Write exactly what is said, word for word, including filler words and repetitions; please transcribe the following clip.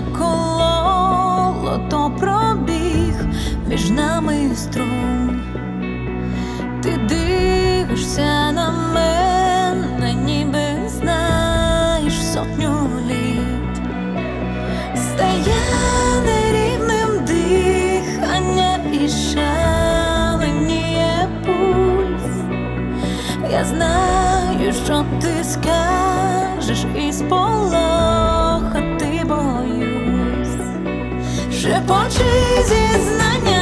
кололо, то пробіг між нами струм. Ти дивишся на мене, ніби знаєш сотню літ. Стає нерівним дихання і шаленіє пульс. Я знаю, що ти скажеш, і сполохати боюсь. Шепочи зізнання